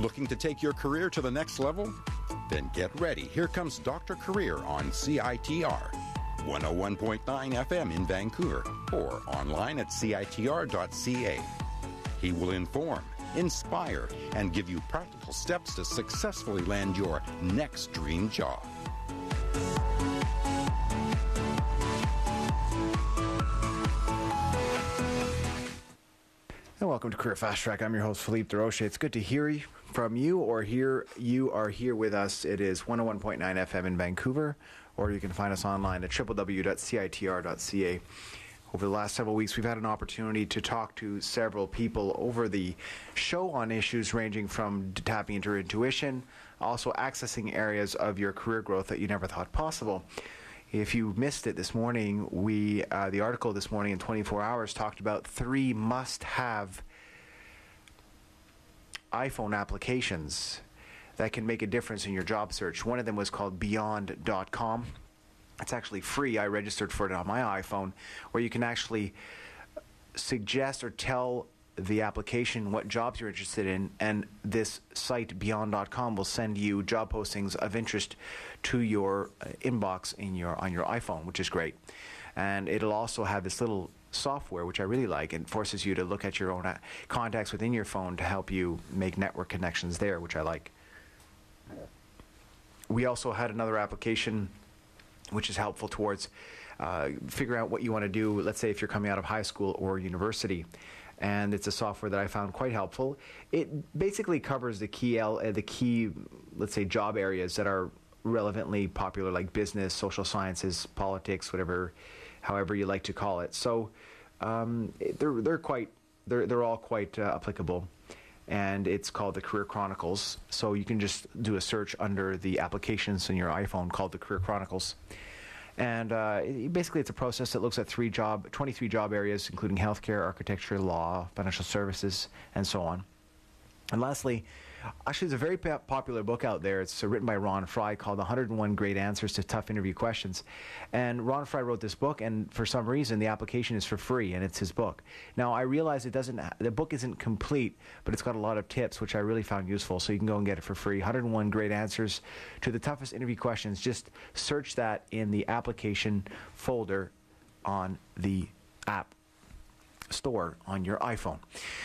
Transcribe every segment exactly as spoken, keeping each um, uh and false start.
Looking to take your career to the next level? Then get ready. Here comes Doctor Career on C I T R, one oh one point nine F M in Vancouver, or online at C I T R dot C A. He will inform, inspire, and give you practical steps to successfully land your next dream job. And welcome to Career Fast Track. I'm your host, Philippe Desrochers. It's good to hear from you, or hear you are here with us. It is one oh one point nine F M in Vancouver, or you can find us online at w w w dot C I T R dot C A. Over the last several weeks, we've had an opportunity to talk to several people over the show on issues ranging from tapping into your intuition, also accessing areas of your career growth that you never thought possible. If you missed it this morning, we uh, the article this morning in twenty-four hours talked about three must-have iPhone applications that can make a difference in your job search. One of them was called Beyond dot com. It's actually free. I registered for it on my iPhone, where you can actually suggest or tell the application what jobs you're interested in, and this site Beyond dot com will send you job postings of interest to your inbox in your on your iPhone, which is great. And it'll also have this little software, which I really like, and forces you to look at your own contacts within your phone to help you make network connections there, which I like. We also had another application which is helpful towards uh, figuring out what you want to do, let's say if you're coming out of high school or university. And it's a software that I found quite helpful. It basically covers the key, uh, the key, let's say, job areas that are relevantly popular, like business, social sciences, politics, whatever, however you like to call it. So um, they're they're quite they're they're all quite uh, applicable. And it's called the Career Chronicles. So you can just do a search under the applications in your iPhone called the Career Chronicles. And uh, it, basically it's a process that looks at three job, twenty-three job areas, including healthcare, architecture, law, financial services, and so on. And lastly, actually, there's a very popular book out there. It's written by Ron Fry called one hundred one Great Answers to Tough Interview Questions. And Ron Fry wrote this book, and for some reason, the application is for free, and it's his book. Now, I realize it doesn't. The book isn't complete, but it's got a lot of tips, which I really found useful. So you can go and get it for free. one hundred one Great Answers to the Toughest Interview Questions. Just search that in the application folder on the App Store on your iPhone.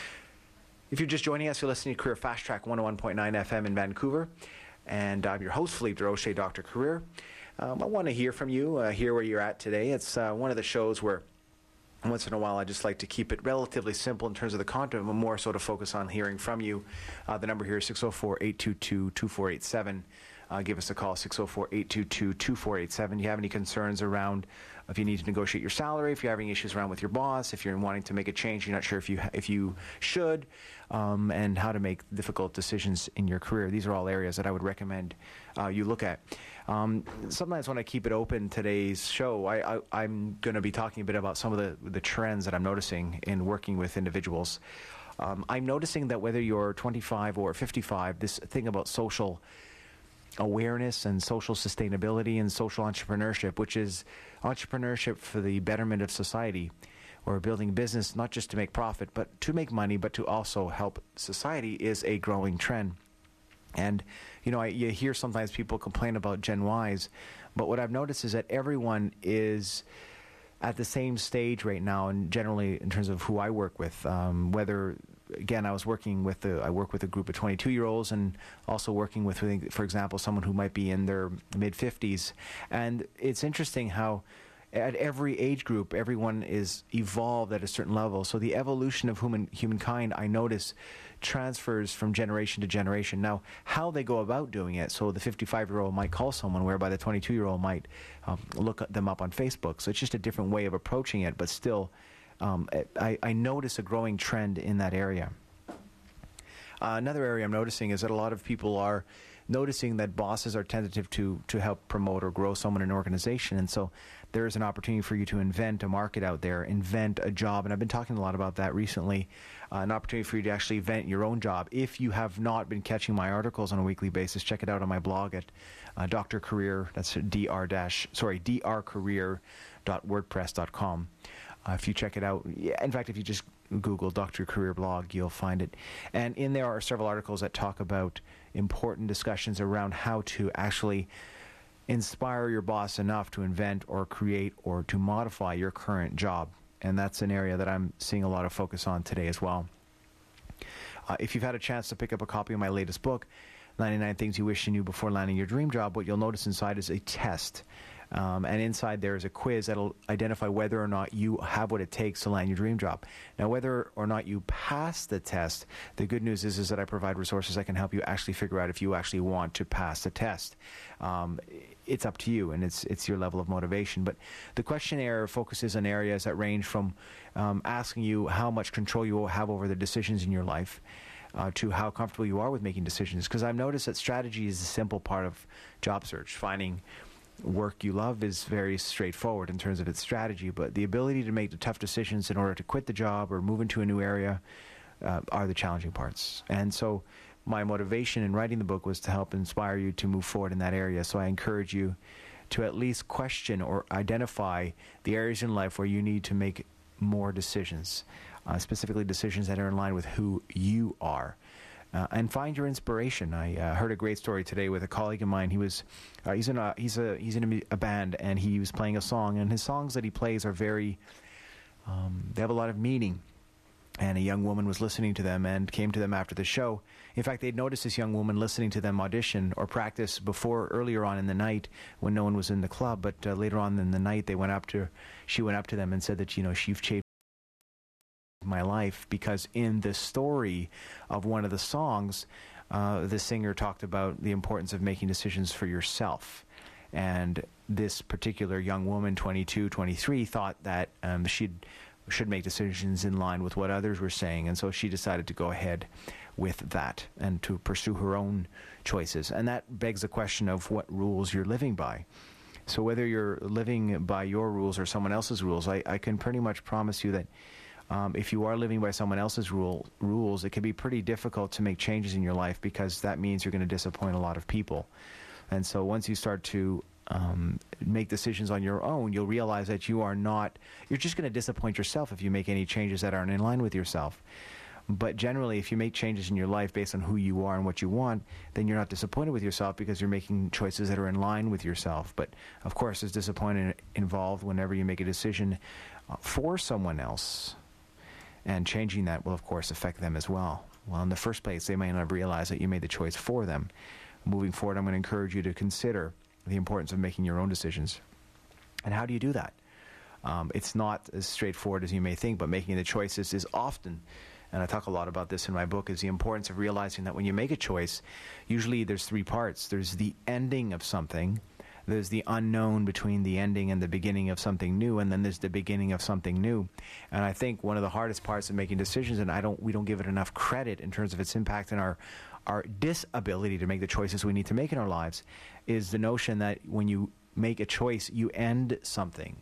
If you're just joining us, you're listening to Career Fast Track one oh one point nine F M in Vancouver. And I'm your host, Philippe Desrochers, Doctor Career. Um, I want to hear from you, uh, hear where you're at today. It's uh, one of the shows where once in a while I just like to keep it relatively simple in terms of the content, but more so to focus on hearing from you. Uh, the number here is six oh four, eight two two, two four eight seven. Uh, give us a call, six oh four, eight two two, two four eight seven. Do you have any concerns around if you need to negotiate your salary, if you're having issues around with your boss, if you're wanting to make a change, you're not sure if you if you should, um, and how to make difficult decisions in your career. These are all areas that I would recommend uh, you look at. Um, sometimes when I keep it open today's show, I, I, I'm going to be talking a bit about some of the, the trends that I'm noticing in working with individuals. Um, I'm noticing that whether you're twenty-five or fifty-five, this thing about social awareness and social sustainability and social entrepreneurship, which is entrepreneurship for the betterment of society, or building business not just to make profit, but to make money, but to also help society, is a growing trend. And, you know, I, you hear sometimes people complain about Gen Ys, but what I've noticed is that everyone is at the same stage right now, and generally in terms of who I work with, um, whether, again, I was working with, the, I work with a group of twenty-two-year-olds, and also working with, for example, someone who might be in their mid-fifties. And it's interesting how at every age group, everyone is evolved at a certain level. So the evolution of human humankind, I notice, transfers from generation to generation. Now, how they go about doing it, so the fifty-five-year-old might call someone, whereby the twenty-two-year-old might um, look them up on Facebook. So it's just a different way of approaching it, but still, um, I, I notice a growing trend in that area. Uh, another area I'm noticing is that a lot of people are noticing that bosses are tentative to to help promote or grow someone in an organization. And so there is an opportunity for you to invent a market out there, invent a job. And I've been talking a lot about that recently, uh, an opportunity for you to actually invent your own job. If you have not been catching my articles on a weekly basis, check it out on my blog at uh, Doctor Career. That's dr dash sorry drcareer dot wordpress dot com. Uh, if you check it out, yeah, in fact, if you just Google Doctor Career blog, you'll find it. And in there are several articles that talk about important discussions around how to actually inspire your boss enough to invent or create or to modify your current job. And that's an area that I'm seeing a lot of focus on today as well. Uh, if you've had a chance to pick up a copy of my latest book, ninety-nine Things You Wish You Knew Before Landing Your Dream Job, what you'll notice inside is a test. Um, and inside there is a quiz that'll identify whether or not you have what it takes to land your dream job. Now, whether or not you pass the test, the good news is, is that I provide resources that can help you actually figure out if you actually want to pass the test. Um, it's up to you, and it's it's your level of motivation. But the questionnaire focuses on areas that range from um, asking you how much control you will have over the decisions in your life, Uh, to how comfortable you are with making decisions. Because I've noticed that strategy is a simple part of job search. Finding work you love is very straightforward in terms of its strategy, but the ability to make the tough decisions in order to quit the job or move into a new area uh, are the challenging parts. And so my motivation in writing the book was to help inspire you to move forward in that area. So I encourage you to at least question or identify the areas in life where you need to make more decisions. Uh, specifically decisions that are in line with who you are. Uh, and find your inspiration. I uh, heard a great story today with a colleague of mine. He was, uh, he's in a he's a he's in a, a band, and he was playing a song. And his songs that he plays are very, um, they have a lot of meaning. And a young woman was listening to them and came to them after the show. In fact, they'd noticed this young woman listening to them audition or practice before, earlier on in the night when no one was in the club. But uh, later on in the night, they went up to, she went up to them and said that, you know, she've changed my life, because in the story of one of the songs, uh, the singer talked about the importance of making decisions for yourself. And this particular young woman, twenty-two, twenty-three, thought that um, she'd should make decisions in line with what others were saying, and so she decided to go ahead with that and to pursue her own choices. And that begs the question of what rules you're living by. So whether you're living by your rules or someone else's rules, I, I can pretty much promise you that Um, if you are living by someone else's rule, rules, it can be pretty difficult to make changes in your life, because that means you're going to disappoint a lot of people. And so once you start to um, make decisions on your own, you'll realize that you are not, you're just going to disappoint yourself if you make any changes that aren't in line with yourself. But generally, if you make changes in your life based on who you are and what you want, then you're not disappointed with yourself, because you're making choices that are in line with yourself. But of course, there's disappointment involved whenever you make a decision uh, for someone else. And changing that will, of course, affect them as well. Well, in the first place, they may not realize that you made the choice for them. Moving forward, I'm going to encourage you to consider the importance of making your own decisions. And how do you do that? Um, it's not as straightforward as you may think, but making the choices is often, and I talk a lot about this in my book, is the importance of realizing that when you make a choice, usually there's three parts. There's the ending of something, there's the unknown between the ending and the beginning of something new, and then there's the beginning of something new. And I think one of the hardest parts of making decisions, and I don't, we don't give it enough credit in terms of its impact on our, our disability to make the choices we need to make in our lives, is the notion that when you make a choice, you end something.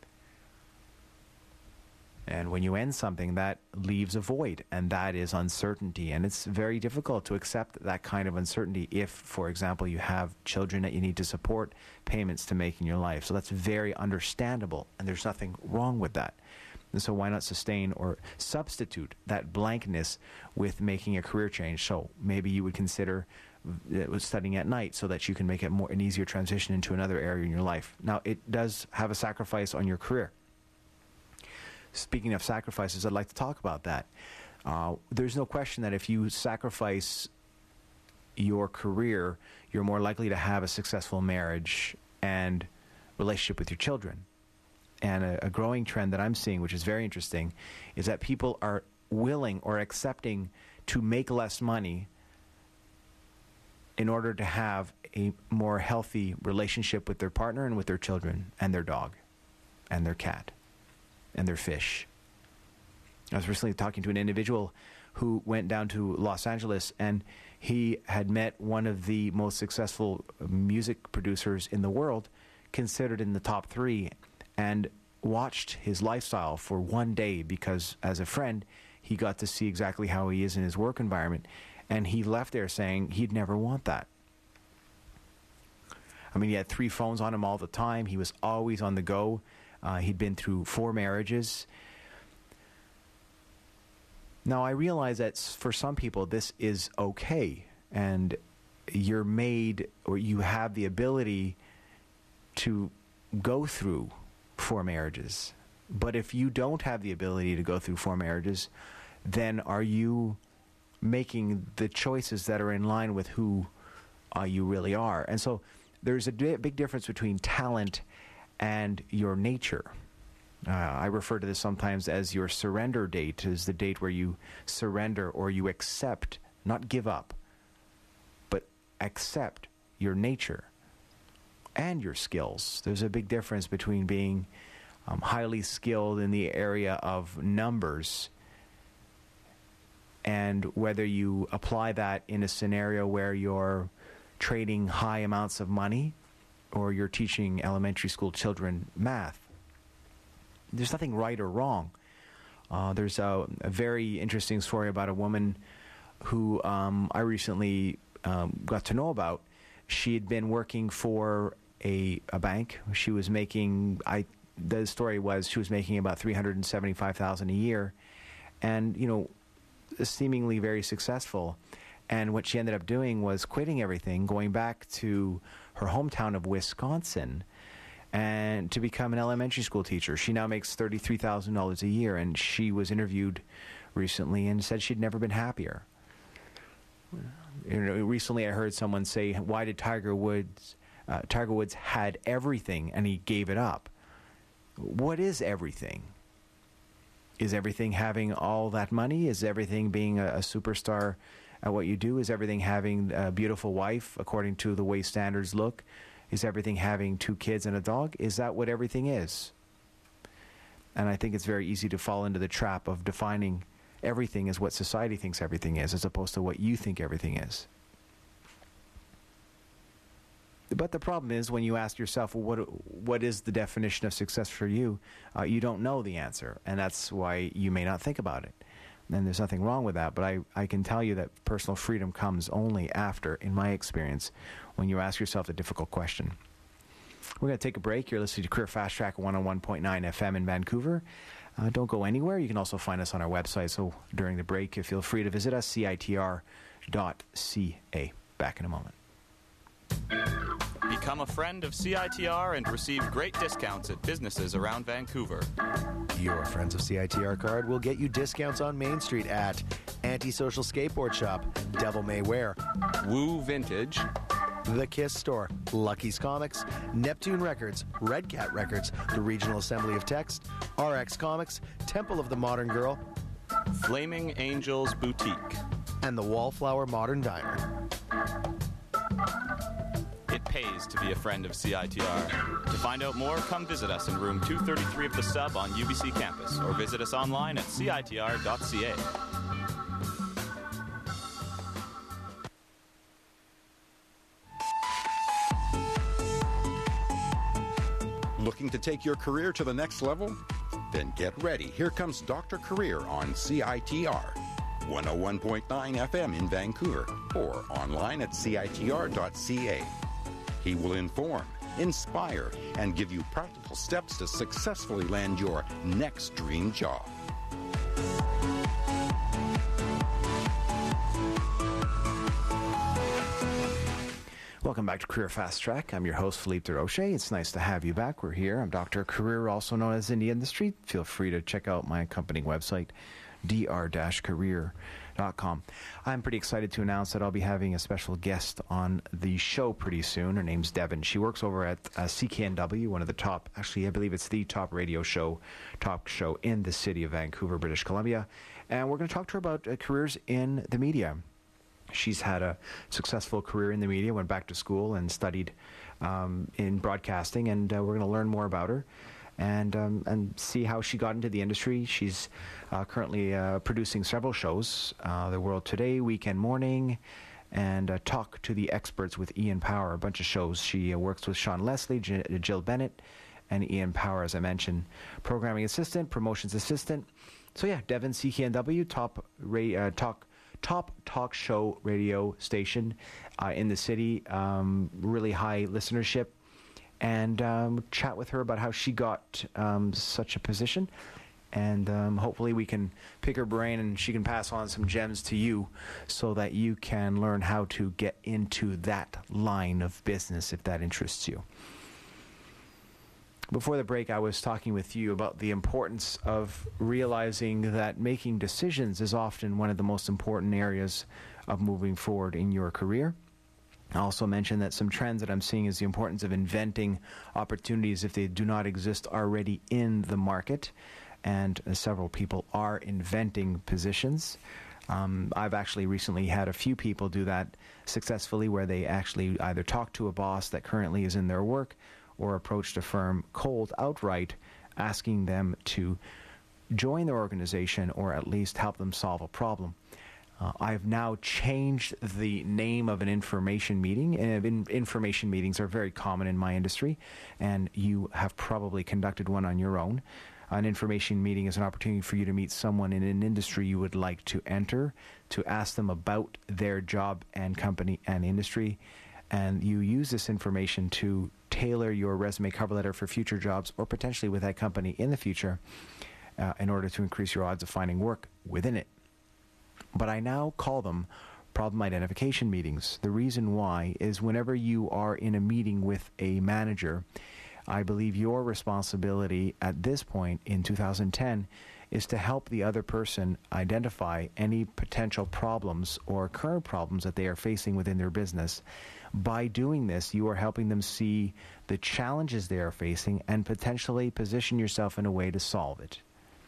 And when you end something, that leaves a void, and that is uncertainty. And it's very difficult to accept that kind of uncertainty if, for example, you have children that you need to support, payments to make in your life. So that's very understandable, and there's nothing wrong with that. And so why not sustain or substitute that blankness with making a career change? So maybe you would consider studying at night so that you can make it more an easier transition into another area in your life. Now, it does have a sacrifice on your career. Speaking of sacrifices, I'd like to talk about that. Uh, there's no question that if you sacrifice your career, you're more likely to have a successful marriage and relationship with your children. And a, a growing trend that I'm seeing, which is very interesting, is that people are willing or accepting to make less money in order to have a more healthy relationship with their partner and with their children and their dog and their cat and their fish. I was recently talking to an individual who went down to Los Angeles, and he had met one of the most successful music producers in the world, considered in the top three, and watched his lifestyle for one day because, as a friend, he got to see exactly how he is in his work environment, and he left there saying he'd never want that. I mean, he had three phones on him all the time. He was always on the go. Uh, he'd been through four marriages. Now, I realize that s- for some people, this is okay, and you're made, or you have the ability to go through four marriages. But if you don't have the ability to go through four marriages, then are you making the choices that are in line with who uh, you really are? And so there's a di- big difference between talent and your nature. Uh, I refer to this sometimes as your surrender date, is the date where you surrender or you accept, not give up, but accept your nature and your skills. There's a big difference between being um, highly skilled in the area of numbers and whether you apply that in a scenario where you're trading high amounts of money or you're teaching elementary school children math. There's nothing right or wrong. Uh, there's a, a very interesting story about a woman who um, I recently um, got to know about. She had been working for a, a bank. She was making, I, the story was she was making about three hundred seventy-five thousand dollars a year, and, you know, seemingly very successful. And what she ended up doing was quitting everything, going back to her hometown of Wisconsin, and to become an elementary school teacher. She now makes thirty-three thousand dollars a year, and she was interviewed recently and said she'd never been happier. You know, recently I heard someone say, why did Tiger Woods, uh, Tiger Woods had everything and he gave it up? What is everything? Is everything having all that money? Is everything being a, a superstar at what you do? Is everything having a beautiful wife according to the way standards look? Is everything having two kids and a dog? Is that what everything is? And I think it's very easy to fall into the trap of defining everything as what society thinks everything is, as opposed to what you think everything is. But the problem is when you ask yourself, well, what what is the definition of success for you? Uh, you don't know the answer, and that's why you may not think about it. And there's nothing wrong with that, but I, I can tell you that personal freedom comes only after, in my experience, when you ask yourself a difficult question. We're going to take a break. You're listening to Career Fast Track one oh one point nine F M in Vancouver. Uh, don't go anywhere. You can also find us on our website, so during the break, feel free to visit us, C I T R dot C A. Back in a moment. Become a friend of C I T R and receive great discounts at businesses around Vancouver. Your Friends of C I T R card will get you discounts on Main Street at Antisocial Skateboard Shop, Devil May Wear, Woo Vintage, The Kiss Store, Lucky's Comics, Neptune Records, Red Cat Records, the Regional Assembly of Text, R X Comics, Temple of the Modern Girl, Flaming Angels Boutique, and the Wallflower Modern Diner. It pays to be a friend of C I T R. To find out more, come visit us in room two thirty-three of the Sub on U B C campus, or visit us online at C I T R dot C A. Looking to take your career to the next level? Then get ready. Here comes Doctor Career on C I T R, one oh one point nine F M in Vancouver, or online at C I T R dot C A. He will inform, inspire, and give you practical steps to successfully land your next dream job. Welcome back to Career Fast Track. I'm your host, Philippe Durocher. It's nice to have you back. We're here. I'm Doctor Career, also known as in the industry. Feel free to check out my accompanying website, d r dash career dot com. I'm pretty excited to announce that I'll be having a special guest on the show pretty soon. Her name's Devin. She works over at uh, C K N W, one of the top, actually I believe it's the top radio show, talk show in the city of Vancouver, British Columbia. And we're going to talk to her about uh, careers in the media. She's had a successful career in the media, went back to school and studied um, in broadcasting, and uh, we're going to learn more about her and um, and see how she got into the industry. She's uh, currently uh, producing several shows, uh, The World Today, Weekend Morning, and uh, Talk to the Experts with Ian Power, a bunch of shows. She uh, works with Sean Leslie, J- Jill Bennett, and Ian Power, as I mentioned, programming assistant, promotions assistant. So yeah, Devin, C K N W, top ra- uh, talk top talk show radio station uh, in the city, um, really high listenership. and um, chat with her about how she got um, such a position. And um, hopefully we can pick her brain and she can pass on some gems to you so that you can learn how to get into that line of business if that interests you. Before the break, I was talking with you about the importance of realizing that making decisions is often one of the most important areas of moving forward in your career. I also mentioned that some trends that I'm seeing is the importance of inventing opportunities if they do not exist already in the market. And uh, several people are inventing positions. Um, I've actually recently had a few people do that successfully, where they actually either talked to a boss that currently is in their work or approached a firm cold outright, asking them to join their organization or at least help them solve a problem. Uh, I've now changed the name of an information meeting. And in, information meetings are very common in my industry, and you have probably conducted one on your own. An information meeting is an opportunity for you to meet someone in an industry you would like to enter, to ask them about their job and company and industry, and you use this information to tailor your resume cover letter for future jobs or potentially with that company in the future uh, in order to increase your odds of finding work within it. But I now call them problem identification meetings. The reason why is whenever you are in a meeting with a manager, I believe your responsibility at this point in two thousand ten is to help the other person identify any potential problems or current problems that they are facing within their business. By doing this, you are helping them see the challenges they are facing and potentially position yourself in a way to solve it.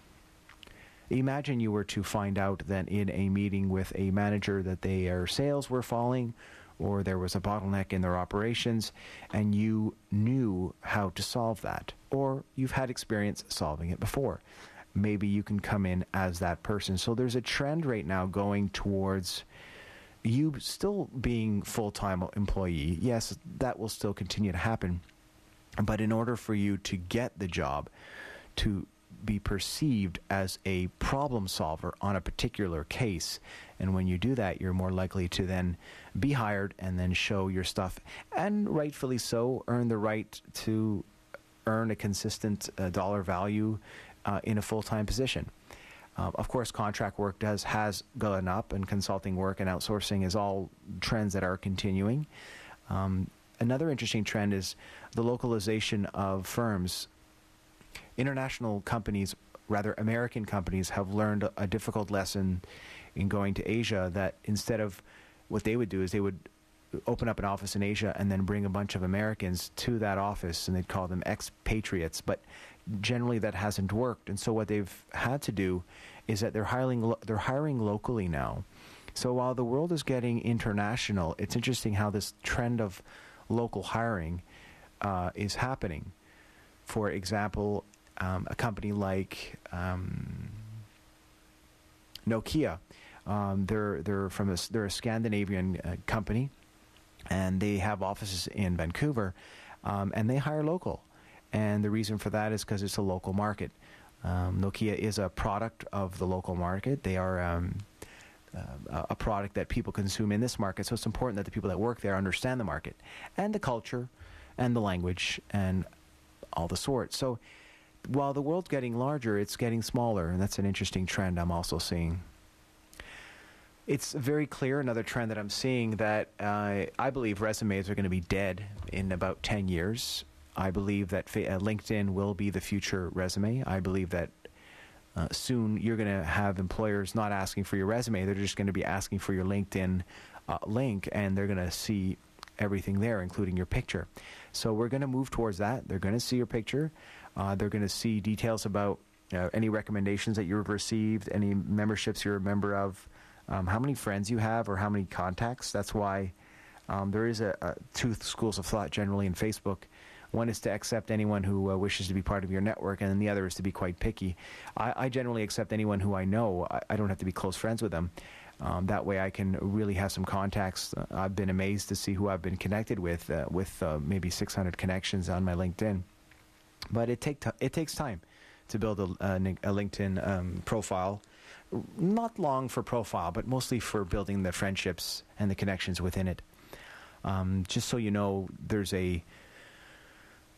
Imagine you were to find out that in a meeting with a manager that their sales were falling, or there was a bottleneck in their operations, and you knew how to solve that, or you've had experience solving it before. Maybe you can come in as that person. So there's a trend right now going towards you still being full-time employee. Yes, that will still continue to happen, but in order for you to get the job, to be perceived as a problem solver on a particular case, and when you do that, you're more likely to then be hired and then show your stuff, and rightfully so, earn the right to earn a consistent uh, dollar value uh, in a full-time position. Uh, of course, contract work does has gone up, and consulting work and outsourcing is all trends that are continuing. Um, another interesting trend is the localization of firms. International companies, rather American companies, have learned a, a difficult lesson in going to Asia, that instead of what they would do is they would open up an office in Asia and then bring a bunch of Americans to that office, and they'd call them expatriates. But generally that hasn't worked, and so what they've had to do is that they're hiring lo- they're hiring locally now. So while the world is getting international, it's interesting how this trend of local hiring uh, is happening. For example, um, a company like um, Nokia, um, they're they're from a, they're a Scandinavian uh, company, and they have offices in Vancouver, um, and they hire local. And the reason for that is because it's a local market. Um, Nokia is a product of the local market. They are um, uh, a product that people consume in this market. So it's important that the people that work there understand the market and the culture and the language and all the sorts. So while the world's getting larger, it's getting smaller, and that's an interesting trend I'm also seeing. It's very clear, another trend that I'm seeing, that uh, I believe resumes are going to be dead in about ten years. I believe that fa- uh, LinkedIn will be the future resume. I believe that uh, soon you're going to have employers not asking for your resume. They're just going to be asking for your LinkedIn uh, link, and they're going to see everything there, including your picture. So we're going to move towards that. They're going to see your picture. Uh, they're going to see details about uh, any recommendations that you've received, any memberships you're a member of, um, how many friends you have, or how many contacts. That's why um, there is a, a two schools of thought generally in Facebook. One is to accept anyone who uh, wishes to be part of your network, and then the other is to be quite picky. I, I generally accept anyone who I know. I, I don't have to be close friends with them. Um, that way I can really have some contacts. Uh, I've been amazed to see who I've been connected with, uh, with uh, maybe six hundred connections on my LinkedIn. But it, take t- it takes time to build a, a, a LinkedIn um, profile. Not long for profile, but mostly for building the friendships and the connections within it. Um, just so you know, there's a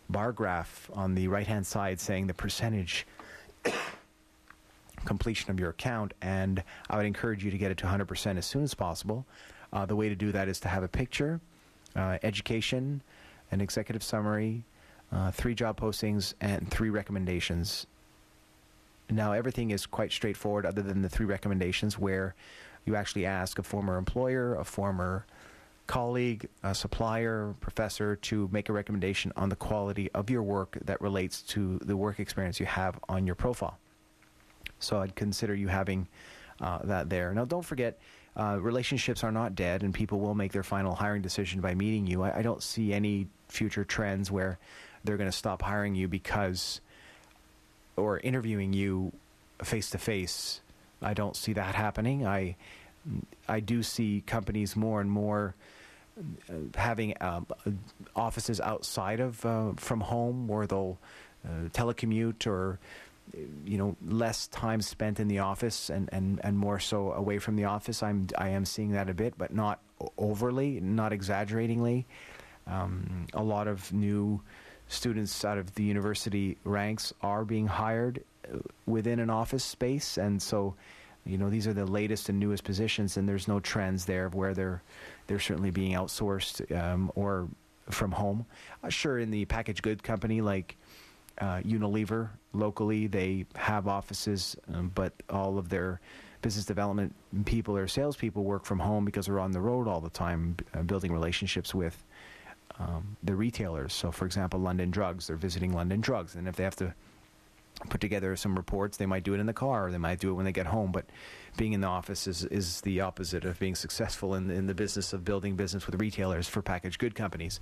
bar graph on the right-hand side saying the percentage completion of your account, and I would encourage you to get it to one hundred percent as soon as possible. Uh, the way to do that is to have a picture, uh, education, an executive summary, uh, three job postings, and three recommendations. Now, everything is quite straightforward other than the three recommendations, where you actually ask a former employer, a former colleague, a supplier, professor to make a recommendation on the quality of your work that relates to the work experience you have on your profile. So I'd consider you having uh, that there. Now, don't forget, uh, relationships are not dead, and people will make their final hiring decision by meeting you. I, I don't see any future trends where they're going to stop hiring you because, or interviewing you face-to-face. I don't see that happening. I, I do see companies more and more uh, having uh, offices outside of, uh, from home, where they'll uh, telecommute, or you know, less time spent in the office and, and, and more so away from the office. I'm I am seeing that a bit, but not overly, not exaggeratingly. Um, a lot of new students out of the university ranks are being hired within an office space, and so, you know, these are the latest and newest positions, and there's no trends there of where they're they're certainly being outsourced um, or from home. Uh, sure, in the packaged good company like Uh, Unilever, locally, they have offices, um, but all of their business development people or salespeople work from home because they're on the road all the time, uh, building relationships with um, the retailers. So, for example, London Drugs, they're visiting London Drugs, and if they have to put together some reports, they might do it in the car, or they might do it when they get home. But being in the office is, is the opposite of being successful in, in the business of building business with retailers for packaged good companies.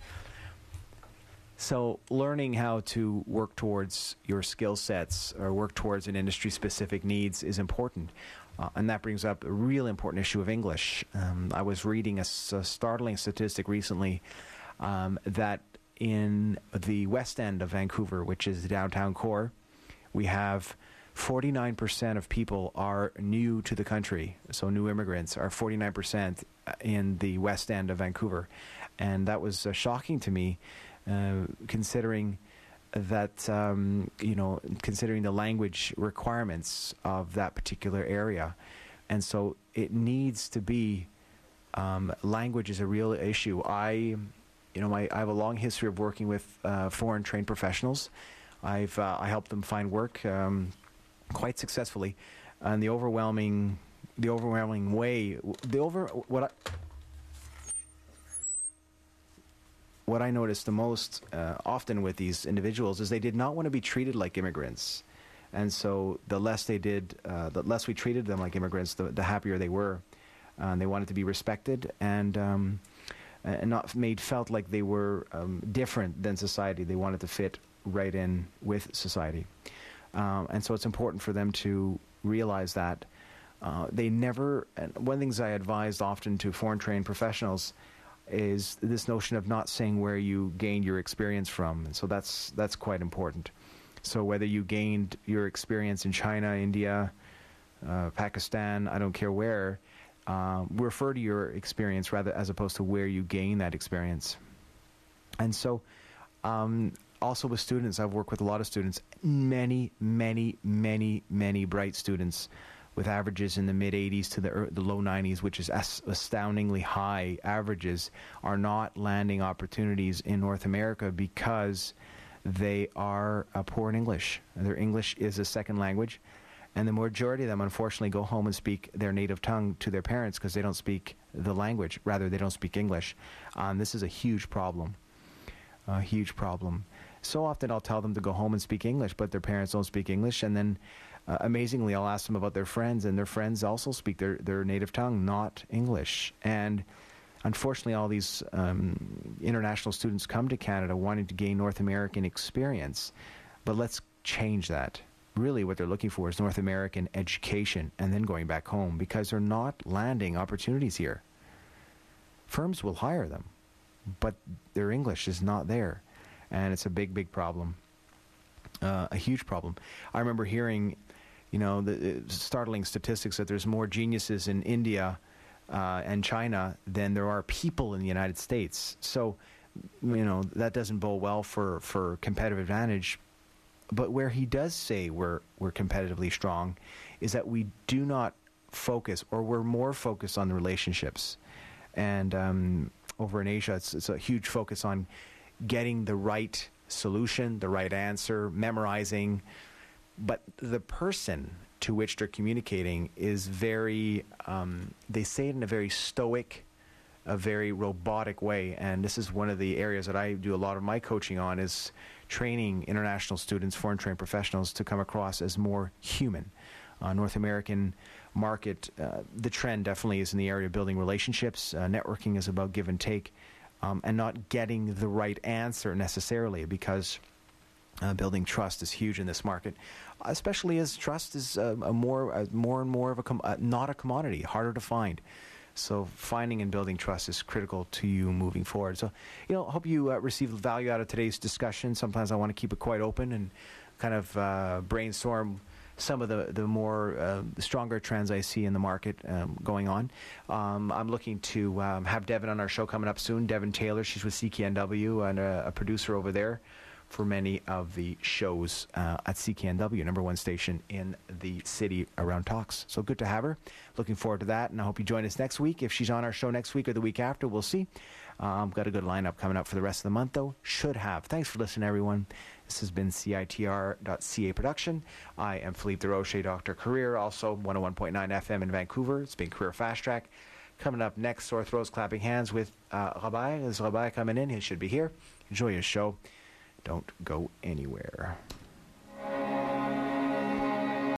So learning how to work towards your skill sets or work towards an industry-specific needs is important. Uh, and that brings up a real important issue of English. Um, I was reading a, a startling statistic recently um, that in the west end of Vancouver, which is the downtown core, we have forty-nine percent of people are new to the country. So new immigrants are forty-nine percent in the west end of Vancouver. And that was uh, shocking to me. Uh, considering that, um, you know, considering the language requirements of that particular area. And so it needs to be, um, language is a real issue. I, you know, my, I have a long history of working with uh, foreign trained professionals. I've, uh, I helped them find work um, quite successfully. And the overwhelming, the overwhelming way, the over, what I, What I noticed the most uh, often with these individuals is they did not want to be treated like immigrants. And so the less they did, uh, the less we treated them like immigrants, the, the happier they were. Uh, and they wanted to be respected and, um, and not made felt like they were um, different than society. They wanted to fit right in with society. Um, and so it's important for them to realize that. Uh, they never, and one of the things I advised often to foreign trained professionals is this notion of not saying where you gained your experience from. And so that's that's quite important. So whether you gained your experience in China, India, uh, Pakistan, I don't care where, uh, refer to your experience rather as opposed to where you gain that experience. And so um, also with students, I've worked with a lot of students, many, many, many, many bright students with averages in the mid eighties to the, er, the low nineties, which is as astoundingly high averages, are not landing opportunities in North America because they are uh, poor in English. Their English is a second language, and the majority of them, unfortunately, go home and speak their native tongue to their parents because they don't speak the language. Rather, they don't speak English. Um, this is a huge problem, a huge problem. So often I'll tell them to go home and speak English, but their parents don't speak English, and then Uh, amazingly, I'll ask them about their friends, and their friends also speak their, their native tongue, not English. And unfortunately, all these um, international students come to Canada wanting to gain North American experience. But let's change that. Really, what they're looking for is North American education and then going back home, because they're not landing opportunities here. Firms will hire them, but their English is not there. And it's a big, big problem. Uh, a huge problem. I remember hearing, you know, the uh, startling statistics that there's more geniuses in India uh, and China than there are people in the United States. So you know, that doesn't bode well for, for competitive advantage. But where he does say we're we're competitively strong is that we do not focus, or we're more focused on the relationships. And um, over in Asia, it's, it's a huge focus on getting the right solution, the right answer, memorizing. But the person to which they're communicating is very, um, they say it in a very stoic, a very robotic way. And this is one of the areas that I do a lot of my coaching on, is training international students, foreign trained professionals, to come across as more human. Uh, North American market, uh, the trend definitely is in the area of building relationships. Uh, networking is about give and take, um, and not getting the right answer necessarily, because uh, building trust is huge in this market, especially as trust is uh, a more, uh, more and more of a com- uh, not a commodity, harder to find. So finding and building trust is critical to you moving forward. So, you know, hope you uh, receive value out of today's discussion. Sometimes I want to keep it quite open and kind of uh, brainstorm some of the, the more uh, stronger trends I see in the market um, going on. Um, I'm looking to um, have Devin on our show coming up soon. Devin Taylor, she's with C K N W and a, a producer over there for many of the shows uh, at C K N W, number one station in the city around talks. So good to have her. Looking forward to that, and I hope you join us next week. If she's on our show next week or the week after, we'll see. Um, got a good lineup coming up for the rest of the month, though. Should have. Thanks for listening, everyone. This has been C I T R dot C A production. I am Philippe Desrochers, Doctor Career, also one oh one point nine F M in Vancouver. It's been Career Fast Track. Coming up next, Sore Throats, Clapping Hands with uh, Rabbi. Is Rabbi coming in? He should be here. Enjoy his show. Don't go anywhere.